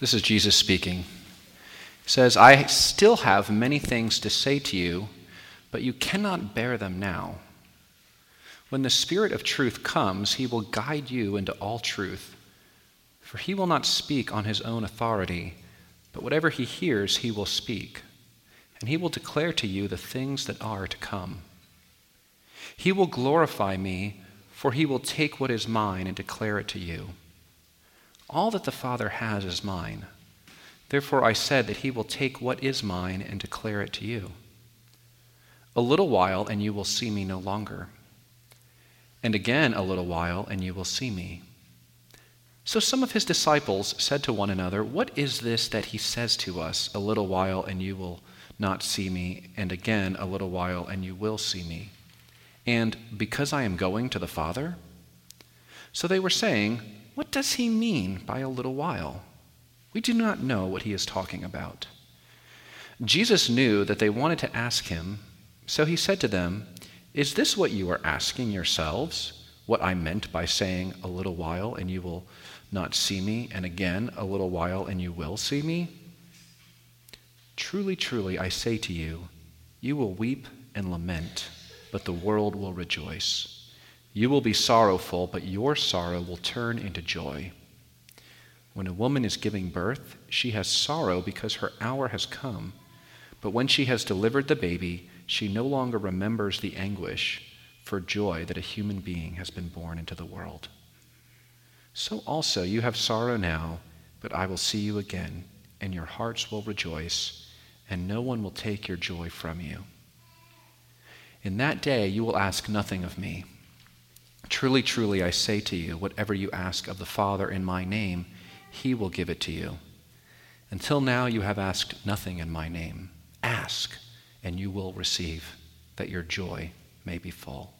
This is Jesus speaking. He says, I still have many things to say to you, but you cannot bear them now. When the Spirit of truth comes, he will guide you into all truth. For he will not speak on his own authority, but whatever he hears, he will speak. And he will declare to you the things that are to come. He will glorify me, for he will take what is mine and declare it to you. All that the Father has is mine. Therefore I said that he will take what is mine and declare it to you. A little while, and you will see me no longer. And again a little while, and you will see me. So some of his disciples said to one another, What is this that he says to us, a little while, and you will not see me, and again a little while, and you will see me? And because I am going to the Father? So they were saying, What does he mean by a little while? We do not know what he is talking about. Jesus knew that they wanted to ask him, so he said to them, Is this what you are asking yourselves? What I meant by saying a little while and you will not see me, and again a little while and you will see me? Truly, truly, I say to you, you will weep and lament, but the world will rejoice. You will be sorrowful, but your sorrow will turn into joy. When a woman is giving birth, she has sorrow because her hour has come. But when she has delivered the baby, she no longer remembers the anguish for joy that a human being has been born into the world. So also you have sorrow now, but I will see you again, and your hearts will rejoice, and no one will take your joy from you. In that day you will ask nothing of me. Truly, truly, I say to you, whatever you ask of the Father in my name, he will give it to you. Until now you have asked nothing in my name. Ask, and you will receive, that your joy may be full.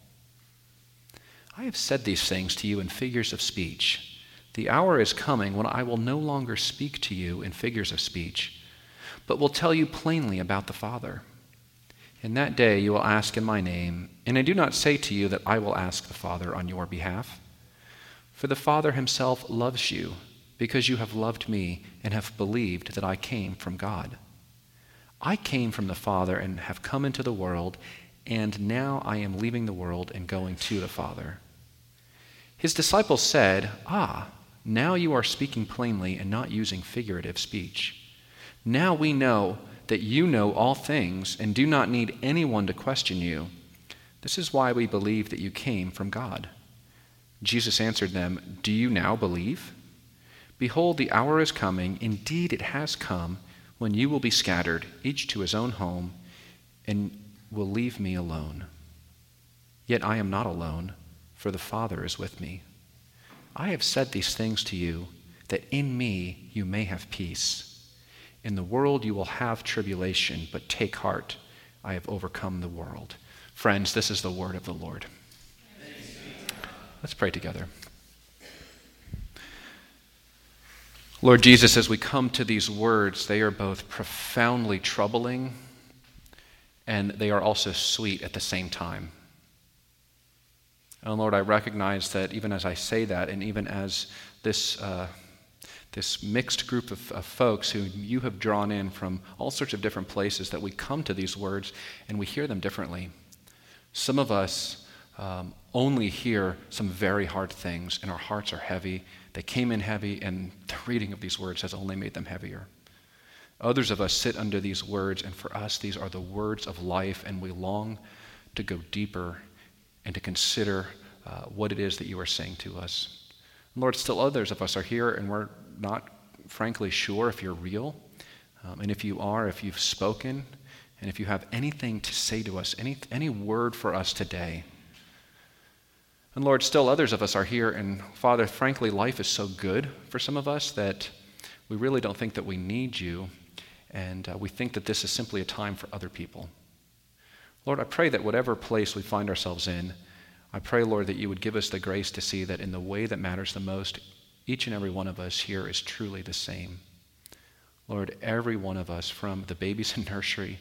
I have said these things to you in figures of speech. The hour is coming when I will no longer speak to you in figures of speech, but will tell you plainly about the Father. In that day you will ask in my name, and I do not say to you that I will ask the Father on your behalf. For the Father himself loves you, because you have loved me and have believed that I came from God. I came from the Father and have come into the world, and now I am leaving the world and going to the Father. His disciples said, now you are speaking plainly and not using figurative speech. Now we know that you know all things and do not need anyone to question you. This is why we believe that you came from God. Jesus answered them, Do you now believe? Behold, the hour is coming, indeed it has come, when you will be scattered, each to his own home, and will leave me alone. Yet I am not alone, for the Father is with me. I have said these things to you, that in me you may have peace. In the world you will have tribulation, but take heart, I have overcome the world. Friends, this is the word of the Lord. Let's pray together. Lord Jesus, as we come to these words, they are both profoundly troubling and they are also sweet at the same time. And Lord, I recognize that even as I say that, and even as this mixed group of folks who you have drawn in from all sorts of different places, that we come to these words and we hear them differently. Some of us only hear some very hard things and our hearts are heavy. They came in heavy and the reading of these words has only made them heavier. Others of us sit under these words, and for us these are the words of life, and we long to go deeper and to consider what it is that you are saying to us. Lord, still others of us are here and we're not frankly sure if you're real. And if you are, if you've spoken, and if you have anything to say to us, any word for us today. And Lord, still others of us are here, and Father, frankly, life is so good for some of us that we really don't think that we need you, and we think that this is simply a time for other people. Lord, I pray that whatever place we find ourselves in, I pray, Lord, that you would give us the grace to see that in the way that matters the most, each and every one of us here is truly the same. Lord, every one of us, from the babies in nursery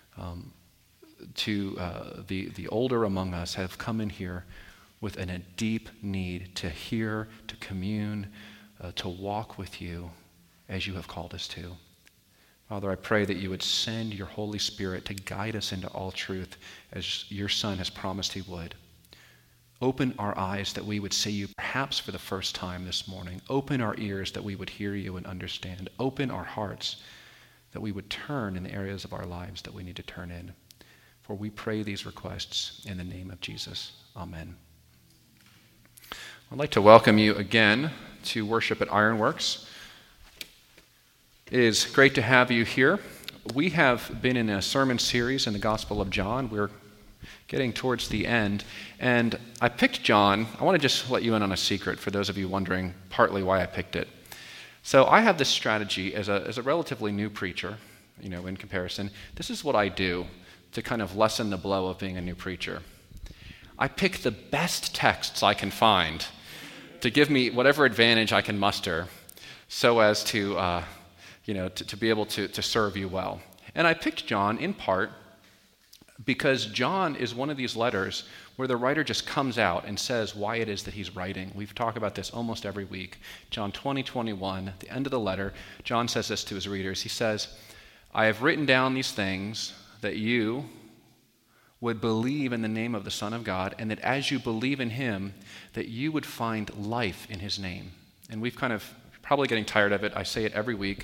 to the older among us, have come in here with a deep need to hear, to commune, to walk with you. as you have called us to. Father, I pray that you would send your Holy Spirit to guide us into all truth as your Son has promised he would. Open our eyes that we would see you perhaps for the first time this morning. Open our ears that we would hear you and understand. Open our hearts that we would turn in the areas of our lives that we need to turn in. For we pray these requests in the name of Jesus. Amen. I'd like to welcome you again to worship at Ironworks. It is great to have you here. We have been in a sermon series in the Gospel of John. We're getting towards the end, and I picked John. I want to just let you in on a secret for those of you wondering partly why I picked it. So I have this strategy as a relatively new preacher, in comparison. This is what I do to kind of lessen the blow of being a new preacher. I pick the best texts I can find to give me whatever advantage I can muster so as to be able to serve you well. And I picked John in part because John is one of these letters where the writer just comes out and says why it is that he's writing. We've talked about this almost every week. John 20:21, at the end of the letter, John says this to his readers. He says, I have written down these things that you would believe in the name of the Son of God, and that as you believe in him, that you would find life in his name. And we've kind of probably getting tired of it. I say it every week.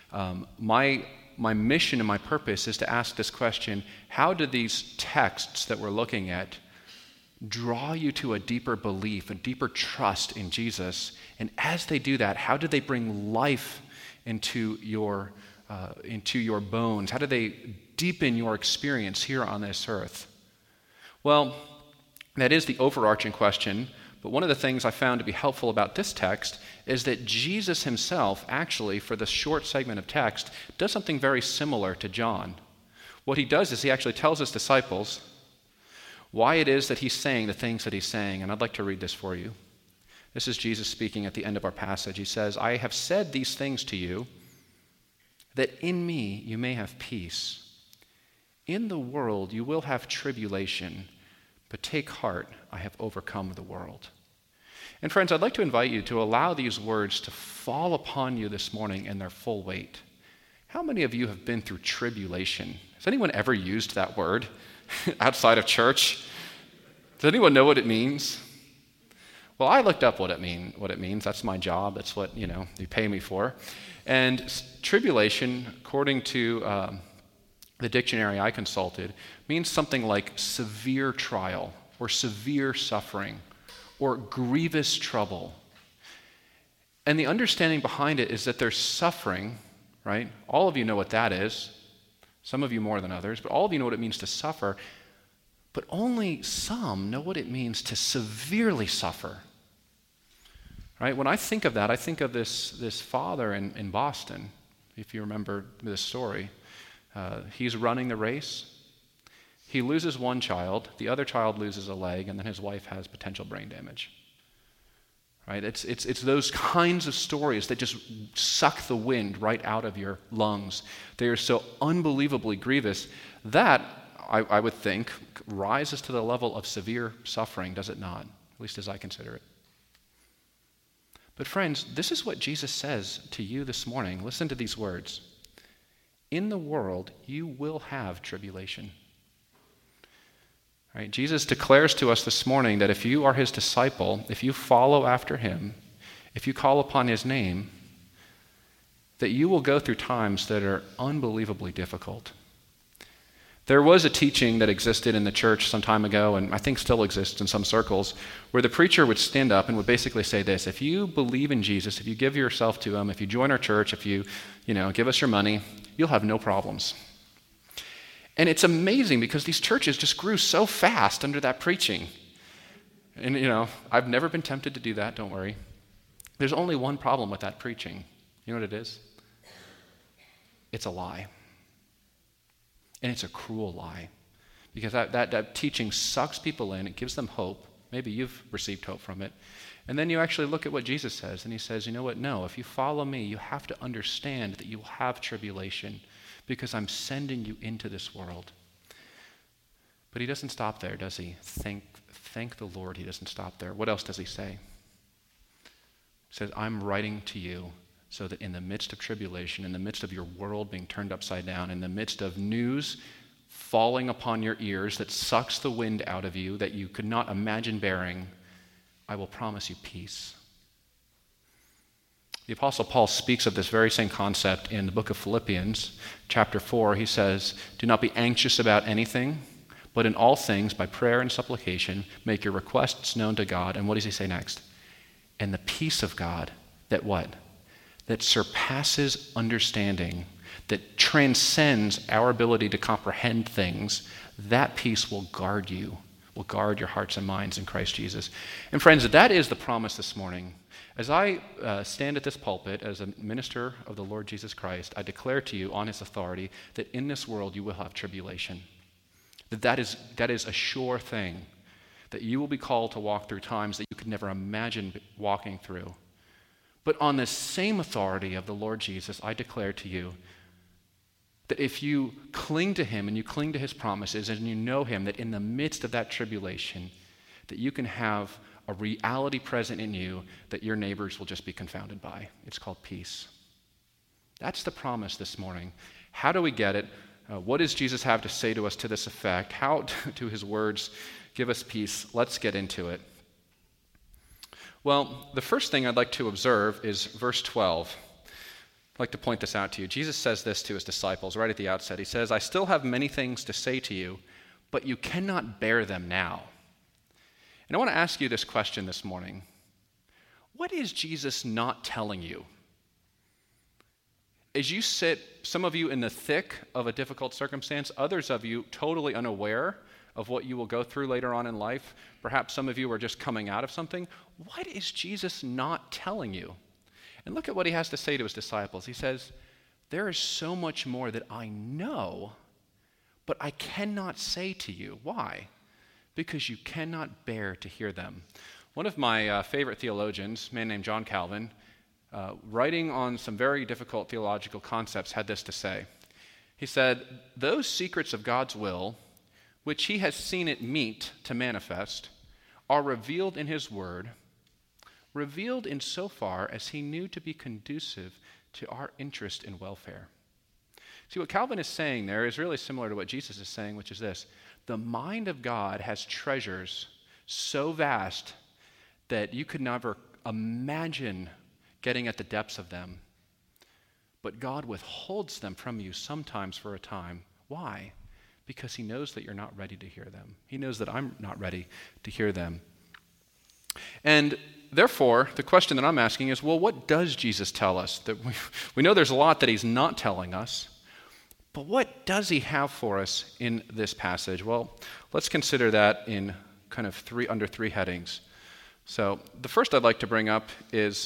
My mission and my purpose is to ask this question: how do these texts that we're looking at draw you to a deeper belief, a deeper trust in Jesus? And as they do that, how do they bring life into your bones? How do they deepen your experience here on this earth? Well, that is the overarching question. But one of the things I found to be helpful about this text is that Jesus himself, actually, for the short segment of text, does something very similar to John. What he does is he actually tells his disciples why it is that he's saying the things that he's saying. And I'd like to read this for you. This is Jesus speaking at the end of our passage. He says, I have said these things to you, that in me you may have peace. In the world you will have tribulation, but take heart, I have overcome the world. And friends, I'd like to invite you to allow these words to fall upon you this morning in their full weight. How many of you have been through tribulation? Has anyone ever used that word outside of church? Does anyone know what it means? Well, I looked up what it means. That's my job. That's what, you pay me for. And tribulation, according to the dictionary I consulted, means something like severe trial or severe suffering or grievous trouble. And the understanding behind it is that there's suffering, right? All of you know what that is. Some of you more than others, but all of you know what it means to suffer. But only some know what it means to severely suffer. Right? When I think of that, I think of this father in Boston, if you remember this story. He's running the race. He loses one child, the other child loses a leg, and then his wife has potential brain damage. Right? It's those kinds of stories that just suck the wind right out of your lungs. They are so unbelievably grievous that, I would think, rises to the level of severe suffering, does it not? At least as I consider it. But friends, this is what Jesus says to you this morning. Listen to these words. In the world, you will have tribulation. Right? Jesus declares to us this morning that if you are his disciple, if you follow after him, if you call upon his name, that you will go through times that are unbelievably difficult. There was a teaching that existed in the church some time ago, and I think still exists in some circles, where the preacher would stand up and would basically say this: if you believe in Jesus, if you give yourself to him, if you join our church, if you give us your money, you'll have no problems. And it's amazing because these churches just grew so fast under that preaching. And I've never been tempted to do that, don't worry. There's only one problem with that preaching. You know what it is? It's a lie. And it's a cruel lie. Because that teaching sucks people in. It gives them hope. Maybe you've received hope from it. And then you actually look at what Jesus says, and he says, you know what? No, if you follow me, you have to understand that you will have tribulation because I'm sending you into this world. But he doesn't stop there, does he? Thank the Lord he doesn't stop there. What else does he say? He says, I'm writing to you so that in the midst of tribulation, in the midst of your world being turned upside down, in the midst of news falling upon your ears that sucks the wind out of you that you could not imagine bearing, I will promise you peace. The Apostle Paul speaks of this very same concept in the book of Philippians, chapter 4. He says, "Do not be anxious about anything, but in all things, by prayer and supplication, make your requests known to God." And what does he say next? "And the peace of God," that what? "That surpasses understanding, that transcends our ability to comprehend things, that peace will guard you, will guard your hearts and minds in Christ Jesus." And friends, that is the promise this morning. As I stand at this pulpit as a minister of the Lord Jesus Christ, I declare to you on his authority that in this world you will have tribulation. That is a sure thing, that you will be called to walk through times that you could never imagine walking through. But on the same authority of the Lord Jesus, I declare to you that if you cling to him and you cling to his promises and you know him, that in the midst of that tribulation, that you can have a reality present in you that your neighbors will just be confounded by. It's called peace. That's the promise this morning. How do we get it? What does Jesus have to say to us to this effect? How do his words give us peace? Let's get into it. Well, the first thing I'd like to observe is verse 12. I'd like to point this out to you. Jesus says this to his disciples right at the outset. He says, "I still have many things to say to you, but you cannot bear them now." And I want to ask you this question this morning. What is Jesus not telling you? As you sit, some of you in the thick of a difficult circumstance, others of you totally unaware of what you will go through later on in life, perhaps some of you are just coming out of something, what is Jesus not telling you? And look at what he has to say to his disciples. He says, "There is so much more that I know, but I cannot say to you." Why? Because you cannot bear to hear them. One of my favorite theologians, a man named John Calvin, writing on some very difficult theological concepts, had this to say. He said, "Those secrets of God's will, which he has seen it meet to manifest, are revealed in his word, revealed in so far as he knew to be conducive to our interest and welfare." See, what Calvin is saying there is really similar to what Jesus is saying, which is this: the mind of God has treasures so vast that you could never imagine getting at the depths of them. But God withholds them from you sometimes for a time. Why? Because he knows that you're not ready to hear them. He knows that I'm not ready to hear them. And therefore, the question that I'm asking is, well, what does Jesus tell us? That we know there's a lot that he's not telling us. But what does he have for us in this passage? Well, let's consider that in kind of under three headings. So the first I'd like to bring up is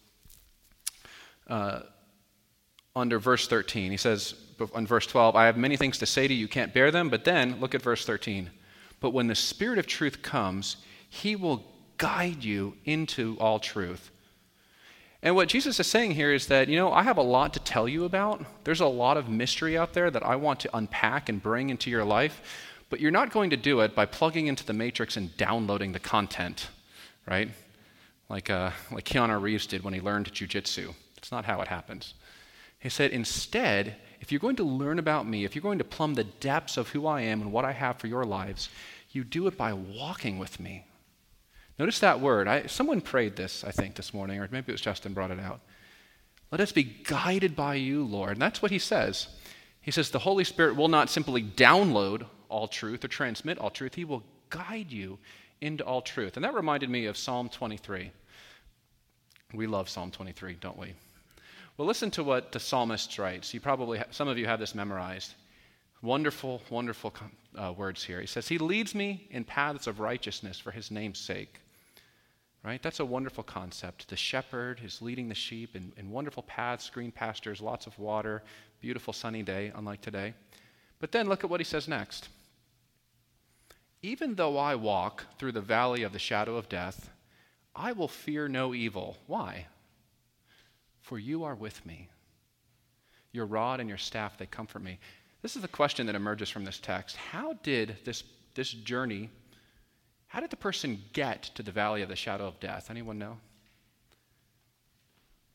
under verse 13. He says on verse 12, "I have many things to say to you, you can't bear them." But then look at verse 13. "But when the Spirit of truth comes, he will guide you into all truth." And what Jesus is saying here is that, I have a lot to tell you about. There's a lot of mystery out there that I want to unpack and bring into your life, but you're not going to do it by plugging into the matrix and downloading the content, right? Like Keanu Reeves did when he learned jiu-jitsu. That's not how it happens. He said, instead, if you're going to learn about me, if you're going to plumb the depths of who I am and what I have for your lives, you do it by walking with me. Notice that word. Someone prayed this, I think, this morning, or maybe it was Justin brought it out. "Let us be guided by you, Lord." And that's what he says. He says the Holy Spirit will not simply download all truth or transmit all truth. He will guide you into all truth. And that reminded me of Psalm 23. We love Psalm 23, don't we? Well, listen to what the psalmist writes. Some of you have this memorized. Wonderful, wonderful words here. He says, "He leads me in paths of righteousness for his name's sake." Right? That's a wonderful concept. The shepherd is leading the sheep in wonderful paths, green pastures, lots of water, beautiful sunny day, unlike today. But then look at what he says next. "Even though I walk through the valley of the shadow of death, I will fear no evil." Why? "For you are with me. Your rod and your staff, they comfort me." This is the question that emerges from this text. How did this journey, how did the person get to the valley of the shadow of death? Anyone know?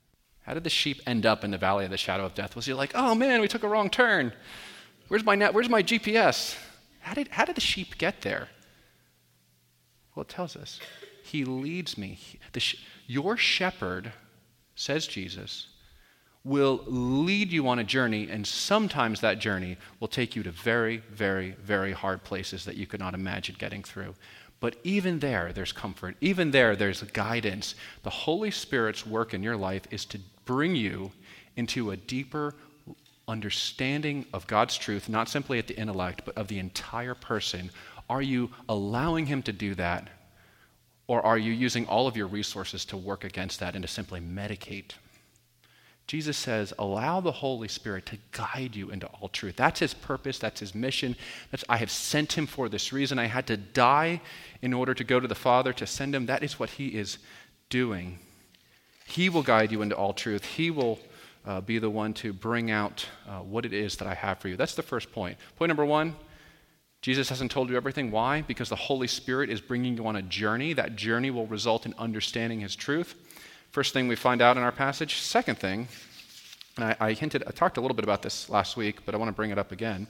How did the sheep end up in the valley of the shadow of death? Was he like, oh man, we took a wrong turn. Where's my GPS? How did the sheep get there? Well, it tells us, he leads me. Your shepherd, says Jesus, will lead you on a journey, and sometimes that journey will take you to very, very, very hard places that you could not imagine getting through. But even there, there's comfort. Even there, there's guidance. The Holy Spirit's work in your life is to bring you into a deeper understanding of God's truth, not simply at the intellect, but of the entire person. Are you allowing him to do that? Or are you using all of your resources to work against that and to simply medicate? Jesus says, allow the Holy Spirit to guide you into all truth. That's his purpose. That's his mission. I have sent him for this reason. I had to die in order to go to the Father to send him. That is what he is doing. He will guide you into all truth. He will be the one to bring out what it is that I have for you. That's the first point. Point number one, Jesus hasn't told you everything. Why? Because the Holy Spirit is bringing you on a journey. That journey will result in understanding his truth. First thing we find out in our passage. Second thing, and I talked a little bit about this last week, but I want to bring it up again.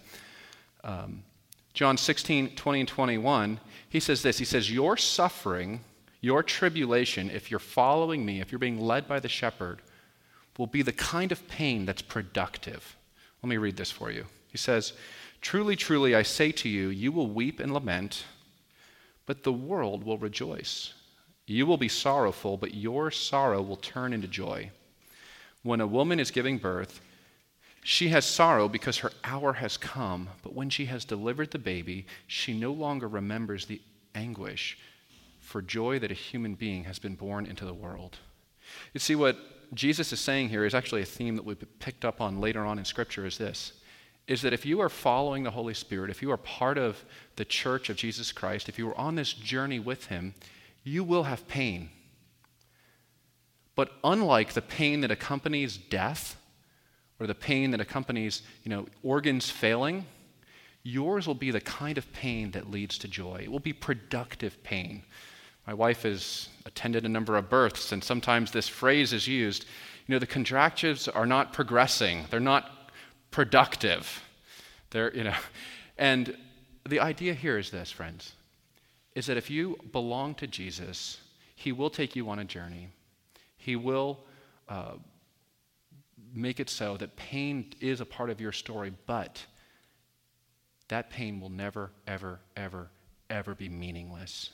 John 16, 20 and 21, he says this. He says, your suffering, your tribulation, if you're following me, if you're being led by the shepherd, will be the kind of pain that's productive. Let me read this for you. He says, truly, truly, I say to you, you will weep and lament, but the world will rejoice. You will be sorrowful, but your sorrow will turn into joy. When a woman is giving birth, she has sorrow because her hour has come, but when she has delivered the baby, she no longer remembers the anguish for joy that a human being has been born into the world. You see, what Jesus is saying here is actually a theme that we picked up on later on in Scripture is this, is that if you are following the Holy Spirit, if you are part of the church of Jesus Christ, if you are on this journey with him, you will have pain. But unlike the pain that accompanies death or the pain that accompanies, organs failing, yours will be the kind of pain that leads to joy. It will be productive pain. My wife has attended a number of births, and sometimes this phrase is used, the contractions are not progressing. They're not productive. And the idea here is this, friends, is that if you belong to Jesus, he will take you on a journey. He will make it so that pain is a part of your story, but that pain will never, ever, ever, ever be meaningless.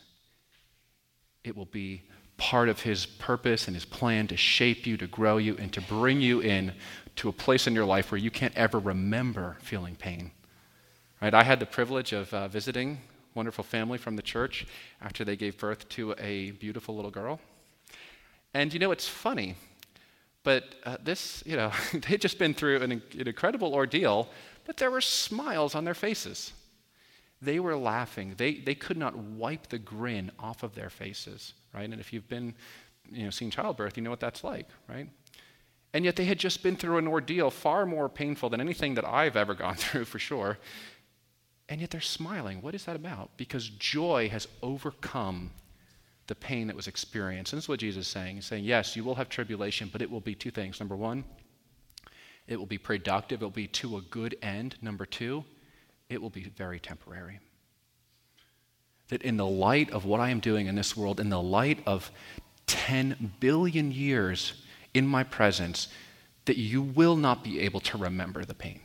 It will be part of his purpose and his plan to shape you, to grow you, and to bring you in to a place in your life where you can't ever remember feeling pain. Right? I had the privilege of visiting a wonderful family from the church after they gave birth to a beautiful little girl. And it's funny, but they'd just been through an incredible ordeal, but there were smiles on their faces. They were laughing. They could not wipe the grin off of their faces, right? And if you've been, seen childbirth, you know what that's like, right? And yet they had just been through an ordeal far more painful than anything that I've ever gone through, for sure. And yet they're smiling. What is that about? Because joy has overcome the pain that was experienced. And this is what Jesus is saying. He's saying, yes, you will have tribulation, but it will be two things. Number one, it will be productive. It will be to a good end. Number two, it will be very temporary. That in the light of what I am doing in this world, in the light of 10 billion years in my presence, that you will not be able to remember the pain.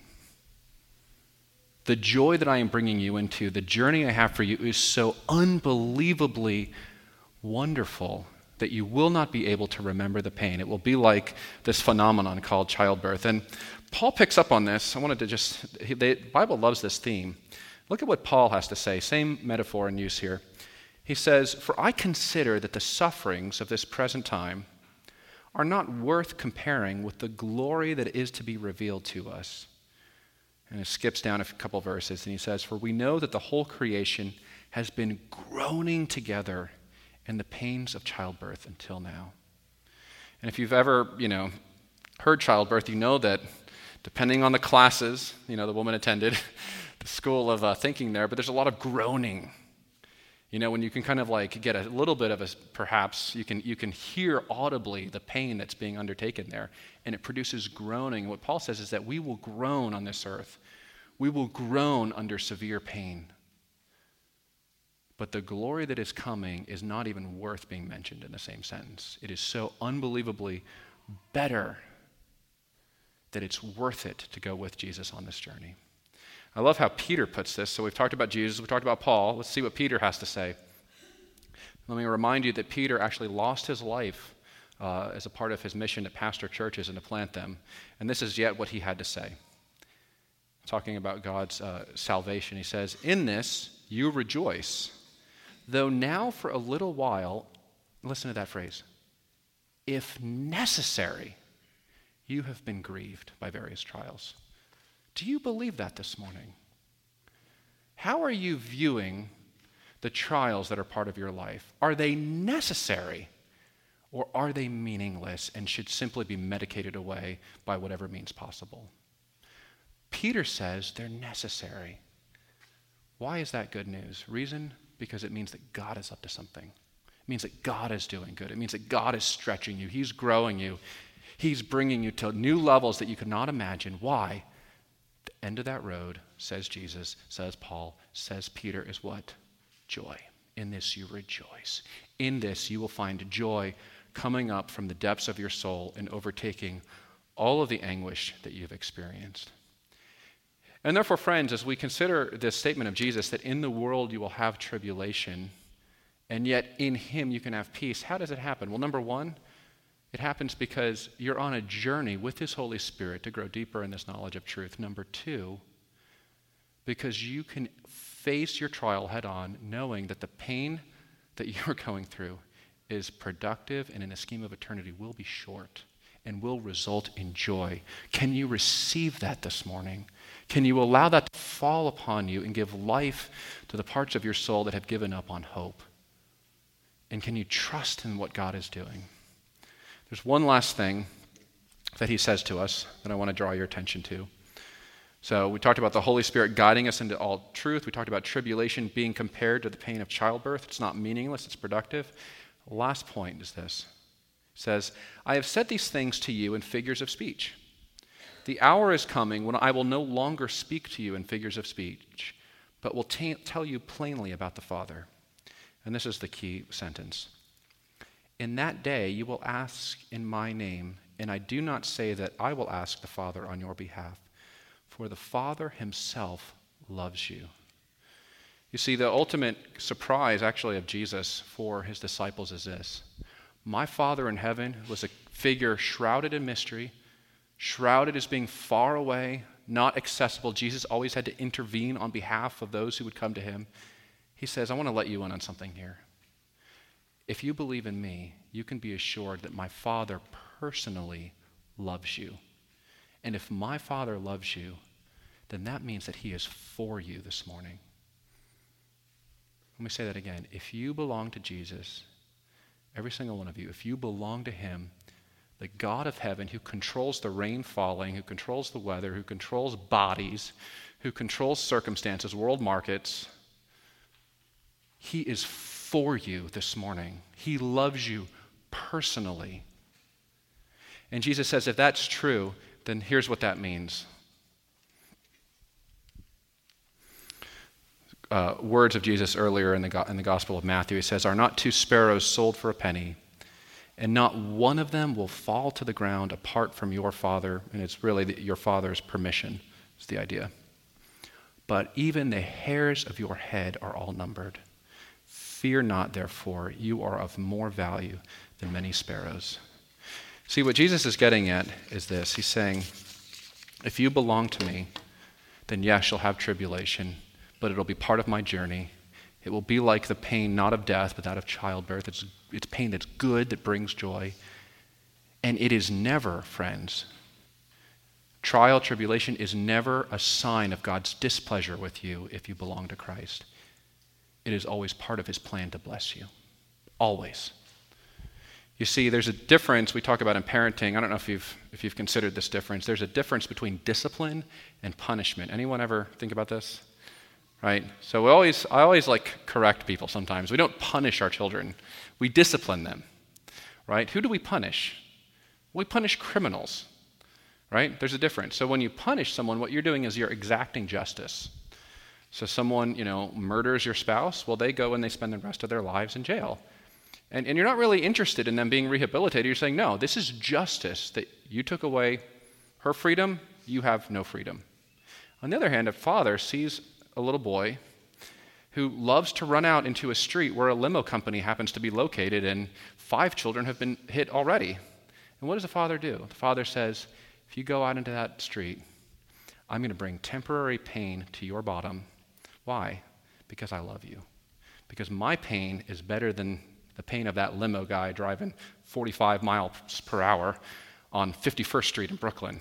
The joy that I am bringing you into, the journey I have for you is so unbelievably wonderful that you will not be able to remember the pain. It will be like this phenomenon called childbirth. And Paul picks up on this. The Bible loves this theme. Look at what Paul has to say. Same metaphor in use here. He says, "For I consider that the sufferings of this present time are not worth comparing with the glory that is to be revealed to us." And it skips down a couple verses, and he says, "For we know that the whole creation has been groaning together in the pains of childbirth until now." And if you've ever, heard childbirth, you know that depending on the classes, the woman attended, the school of thinking there, but there's a lot of groaning. You know, when you can kind of like get a little bit of a, perhaps you can hear audibly the pain that's being undertaken there, and it produces groaning. What Paul says is that we will groan on this earth. We will groan under severe pain. But the glory that is coming is not even worth being mentioned in the same sentence. It is so unbelievably better that it's worth it to go with Jesus on this journey. I love how Peter puts this. So we've talked about Jesus, we've talked about Paul. Let's see what Peter has to say. Let me remind you that Peter actually lost his life as a part of his mission to pastor churches and to plant them. And this is yet what he had to say. Talking about God's salvation, he says, "In this you rejoice, though now for a little while," listen to that phrase, "if necessary, you have been grieved by various trials." Do you believe that this morning? How are you viewing the trials that are part of your life? Are they necessary, or are they meaningless and should simply be medicated away by whatever means possible? Peter says they're necessary. Why is that good news? Reason? Because it means that God is up to something. It means that God is doing good. It means that God is stretching you. He's growing you. He's bringing you to new levels that you could not imagine. Why? The end of that road, says Jesus, says Paul, says Peter, is what? Joy. In this you rejoice. In this you will find joy coming up from the depths of your soul and overtaking all of the anguish that you've experienced. And therefore, friends, as we consider this statement of Jesus, that in the world you will have tribulation, and yet in him you can have peace, how does it happen? Well, number one, it happens because you're on a journey with his Holy Spirit to grow deeper in this knowledge of truth. Number two, because you can face your trial head on, knowing that the pain that you're going through is productive and in the scheme of eternity will be short and will result in joy. Can you receive that this morning? Can you allow that to fall upon you and give life to the parts of your soul that have given up on hope? And can you trust in what God is doing? There's one last thing that he says to us that I want to draw your attention to. So we talked about the Holy Spirit guiding us into all truth. We talked about tribulation being compared to the pain of childbirth. It's not meaningless, it's productive. The last point is this. It says, "I have said these things to you in figures of speech. The hour is coming when I will no longer speak to you in figures of speech, but will tell you plainly about the Father." And this is the key sentence. "In that day you will ask in my name, and I do not say that I will ask the Father on your behalf, for the Father himself loves you." You see, the ultimate surprise actually of Jesus for his disciples is this. My Father in heaven was a figure shrouded in mystery, shrouded as being far away, not accessible. Jesus always had to intervene on behalf of those who would come to him. He says, I want to let you in on something here. If you believe in me, you can be assured that my Father personally loves you. And if my Father loves you, then that means that he is for you this morning. Let me say that again. If you belong to Jesus, every single one of you, if you belong to him, the God of heaven who controls the rain falling, who controls the weather, who controls bodies, who controls circumstances, world markets, he is for you this morning. He loves you personally. And Jesus says, if that's true, then here's what that means. Words of Jesus earlier in the Gospel of Matthew, he says, "Are not two sparrows sold for a penny? And not one of them will fall to the ground apart from your Father," and it's really your Father's permission, is the idea. "But even the hairs of your head are all numbered. Fear not, therefore, you are of more value than many sparrows." See, what Jesus is getting at is this. He's saying, if you belong to me, then yes, you'll have tribulation, but it'll be part of my journey. It will be like the pain, not of death, but that of childbirth. It's pain that's good, that brings joy. And it is never, friends, trial, tribulation is never a sign of God's displeasure with you if you belong to Christ. It is always part of his plan to bless you. Always. You see, there's a difference we talk about in parenting. I don't know if you've considered this difference. There's a difference between discipline and punishment. Anyone ever think about this? right? So I always like correct people sometimes. We don't punish our children. We discipline them, right? Who do we punish? We punish criminals, right? There's a difference. So when you punish someone, what you're doing is you're exacting justice. So someone, murders your spouse, well, they go and they spend the rest of their lives in jail. And you're not really interested in them being rehabilitated. You're saying, no, this is justice, that you took away her freedom, you have no freedom. On the other hand, a father sees a little boy who loves to run out into a street where a limo company happens to be located and 5 children have been hit already. And what does the father do? The father says, if you go out into that street, I'm going to bring temporary pain to your bottom. Why? Because I love you. Because my pain is better than the pain of that limo guy driving 45 miles per hour on 51st Street in Brooklyn.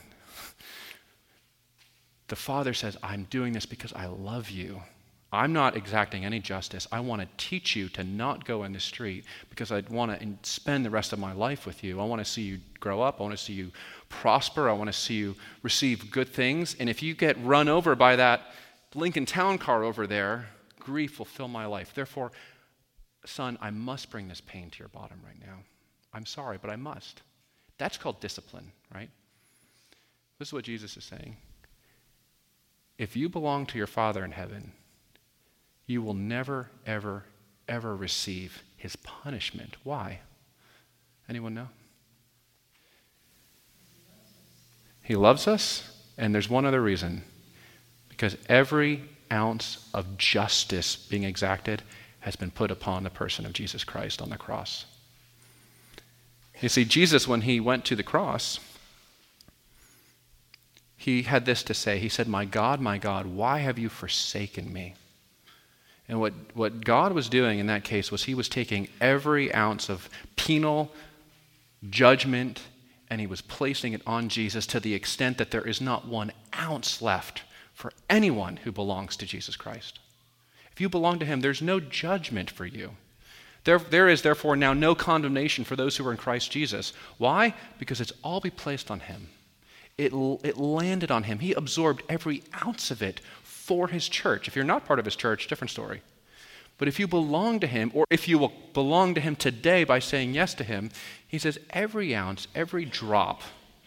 The father says, I'm doing this because I love you. I'm not exacting any justice. I want to teach you to not go in the street because I want to spend the rest of my life with you. I want to see you grow up. I want to see you prosper. I want to see you receive good things. And if you get run over by that Lincoln Town car over there, grief will fill my life. Therefore, son, I must bring this pain to your bottom right now. I'm sorry, but I must. That's called discipline, right? This is what Jesus is saying. If you belong to your Father in heaven, you will never, ever, ever receive his punishment. Why? Anyone know? He loves us, and there's one other reason. Because every ounce of justice being exacted has been put upon the person of Jesus Christ on the cross. You see, Jesus, when he went to the cross, he had this to say. He said, my God, why have you forsaken me? And what God was doing in that case was he was taking every ounce of penal judgment and he was placing it on Jesus to the extent that there is not 1 ounce left for anyone who belongs to Jesus Christ. If you belong to him, there's no judgment for you. There is therefore now no condemnation for those who are in Christ Jesus. Why? Because it's all be placed on him. It landed on him. He absorbed every ounce of it for his church. If you're not part of his church, different story. But if you belong to him, or if you will belong to him today by saying yes to him, he says every ounce, every drop,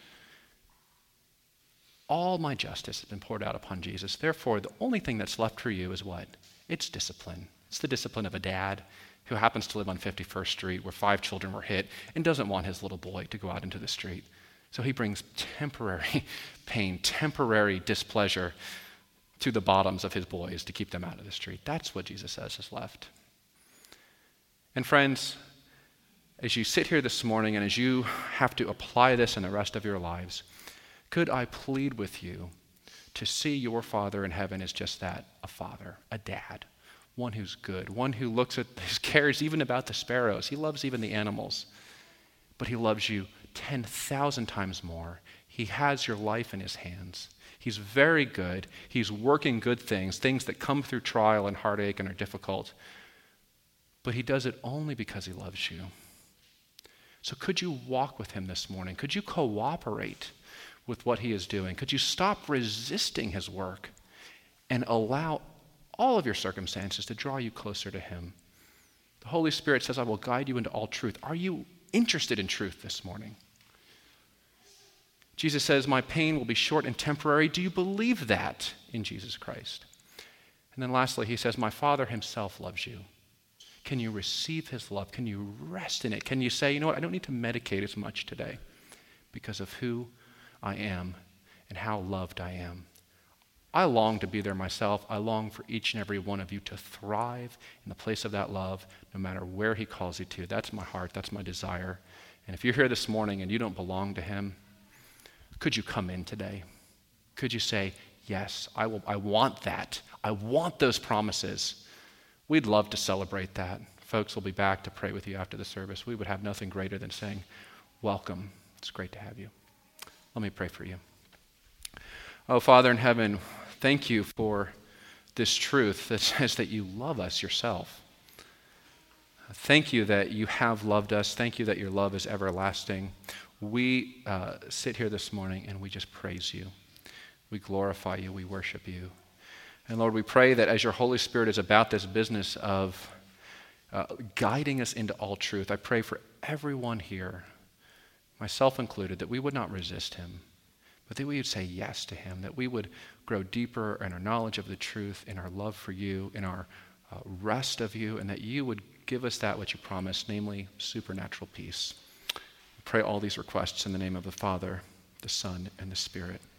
all my justice has been poured out upon Jesus. Therefore, the only thing that's left for you is what? It's discipline. It's the discipline of a dad who happens to live on 51st Street where 5 children were hit and doesn't want his little boy to go out into the street. So he brings temporary pain, temporary displeasure to the bottoms of his boys to keep them out of the street. That's what Jesus says is left. And friends, as you sit here this morning and as you have to apply this in the rest of your lives, could I plead with you to see your Father in heaven as just that, a father, a dad, one who's good, one who looks at, who cares even about the sparrows. He loves even the animals, but he loves you 10,000 times more. He has your life in his hands. He's very good. He's working good things that come through trial and heartache and are difficult. But he does it only because he loves you. So could you walk with him this morning? Could you cooperate with what he is doing? Could you stop resisting his work and allow all of your circumstances to draw you closer to him? The Holy Spirit says, I will guide you into all truth. Are you interested in truth this morning? Jesus says, my pain will be short and temporary. Do you believe that in Jesus Christ? And then lastly, he says, my Father himself loves you. Can you receive his love? Can you rest in it? Can you say, you know what, I don't need to medicate as much today because of who I am and how loved I am. I long to be there myself. I long for each and every one of you to thrive in the place of that love, no matter where he calls you to. That's my heart. That's my desire. And if you're here this morning and you don't belong to him, could you come in today? Could you say, yes, I want that. I want those promises. We'd love to celebrate that. Folks will be back to pray with you after the service. We would have nothing greater than saying, welcome. It's great to have you. Let me pray for you. Oh, Father in heaven, thank you for this truth that says that you love us yourself. Thank you that you have loved us. Thank you that your love is everlasting. We sit here this morning and we just praise you. We glorify you. We worship you. And Lord, we pray that as your Holy Spirit is about this business of guiding us into all truth, I pray for everyone here, myself included, that we would not resist him, but that we would say yes to him, that we would grow deeper in our knowledge of the truth, in our love for you, in our rest of you, and that you would give us that which you promised, namely supernatural peace. We pray all these requests in the name of the Father, the Son, and the Spirit.